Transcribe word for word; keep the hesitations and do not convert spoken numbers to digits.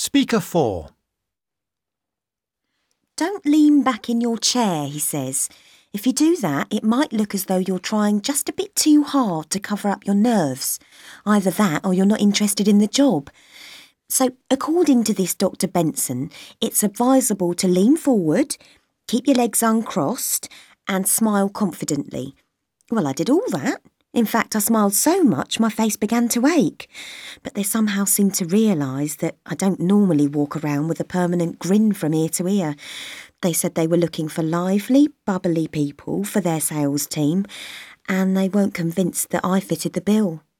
Speaker four. Don't lean back in your chair, he says. If you do that, it might look as though you're trying just a bit too hard to cover up your nerves. Either that or you're not interested in the job. So, according to this Doctor Benson, it's advisable to lean forward, keep your legs uncrossed and smile confidently. Well, I did all that. In fact, I smiled so much my face began to ache. But they somehow seemed to realise that I don't normally walk around with a permanent grin from ear to ear. They said they were looking for lively, bubbly people for their sales team, and they weren't convinced that I fitted the bill.